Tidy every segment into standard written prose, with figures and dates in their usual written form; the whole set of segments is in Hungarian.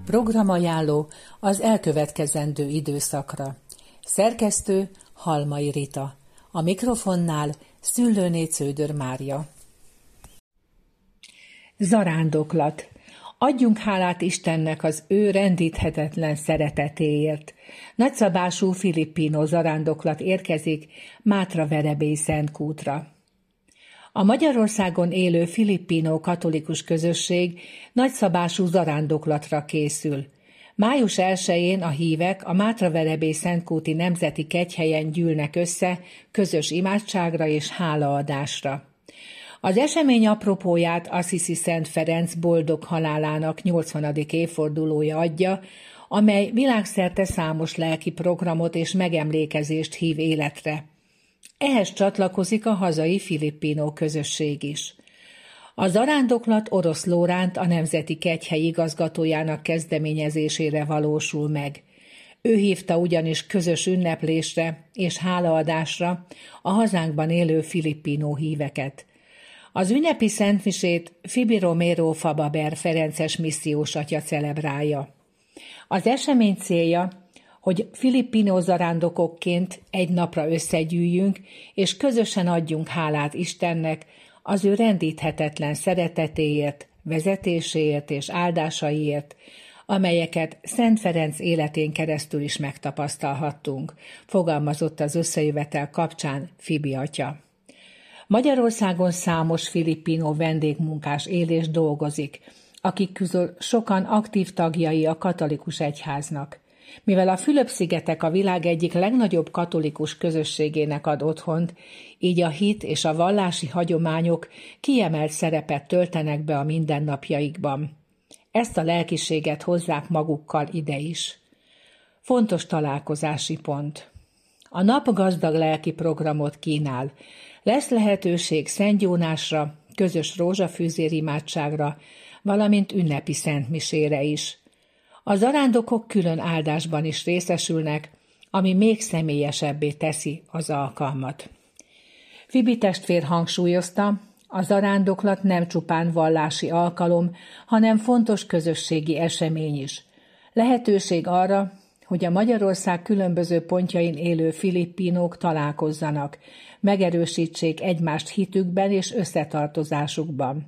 Programajánló az elkövetkezendő időszakra. Szerkesztő Halmai Rita. A mikrofonnál Szüllőné Cződör Mária. Zarándoklat. Adjunk hálát Istennek az ő rendíthetetlen szeretetéért. Nagyszabású filippino zarándoklat érkezik Mátraverebély Szentkútra. A Magyarországon élő filippino katolikus közösség nagyszabású zarándoklatra készül. Május 1-én a hívek a Mátraverebély Szentkúti Nemzeti Kegyhelyen gyűlnek össze közös imádságra és hálaadásra. Az esemény apropóját Assisi Szent Ferenc boldog halálának 80. évfordulója adja, amely világszerte számos lelki programot és megemlékezést hív életre. Ehhez csatlakozik a hazai filippino közösség is. A zarándoklat Orosz Lóránt, a Nemzeti Kegyhely igazgatójának kezdeményezésére valósul meg. Ő hívta ugyanis közös ünneplésre és hálaadásra a hazánkban élő filippino híveket. Az ünnepi szentmisét Fibi Romero Fababer ferences missziós atya celebrálja. Az esemény célja, hogy filippino zarándokokként egy napra összegyűjjünk, és közösen adjunk hálát Istennek az ő rendíthetetlen szeretetéért, vezetéséért és áldásaiért, amelyeket Szent Ferenc életén keresztül is megtapasztalhattunk, fogalmazott az összejövetel kapcsán Fibi atya. Magyarországon számos filippino vendégmunkás él és dolgozik, akik közül sokan aktív tagjai a katolikus egyháznak. Mivel a Fülöp-szigetek a világ egyik legnagyobb katolikus közösségének ad otthont, így a hit és a vallási hagyományok kiemelt szerepet töltenek be a mindennapjaikban. Ezt a lelkiséget hozzák magukkal ide is. Fontos találkozási pont. A nap gazdag lelki programot kínál. Lesz lehetőség szentgyónásra, közös rózsafűzér imádságra, valamint ünnepi szentmisére is. A zarándokok külön áldásban is részesülnek, ami még személyesebbé teszi az alkalmat. Fibi testvér hangsúlyozta, a zarándoklat nem csupán vallási alkalom, hanem fontos közösségi esemény is. Lehetőség arra, hogy a Magyarország különböző pontjain élő filippinók találkozzanak, megerősítsék egymást hitükben és összetartozásukban.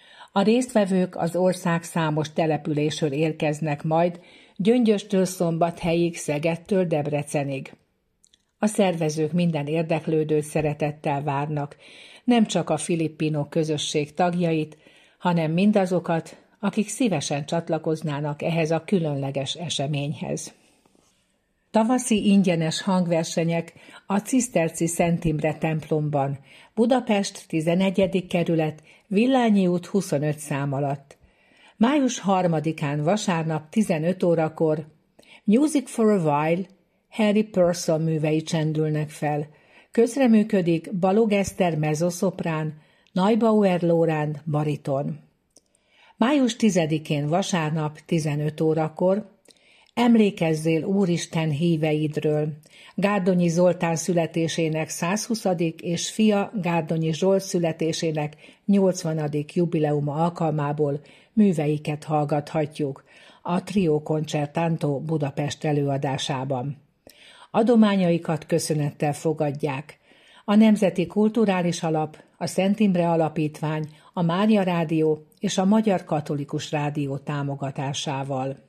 A résztvevők az ország számos településről érkeznek majd, Gyöngyöstől Szombathelyig, Szegedtől Debrecenig. A szervezők minden érdeklődőt szeretettel várnak, nem csak a filippino közösség tagjait, hanem mindazokat, akik szívesen csatlakoznának ehhez a különleges eseményhez. Tavaszi ingyenes hangversenyek a Ciszterci Szent Imre templomban, Budapest 11. kerület, Villányi út 25 szám alatt. Május 3-án vasárnap 15 órakor Music for a While Harry Purcell művei csendülnek fel. Közreműködik Balog Eszter mezzoszoprán, Neubauer Lóránd bariton. Május 10-én vasárnap 15 órakor Emlékezzél Úristen híveidről, Gárdonyi Zoltán születésének 120. és fia Gárdonyi Zsolt születésének 80. jubileuma alkalmából műveiket hallgathatjuk a Trio Concertanto Budapest előadásában. Adományaikat köszönettel fogadják a Nemzeti Kulturális Alap, a Szent Imre Alapítvány, a Mária Rádió és a Magyar Katolikus Rádió támogatásával.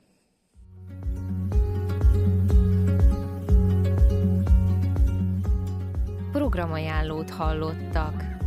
Programajánlót hallottak.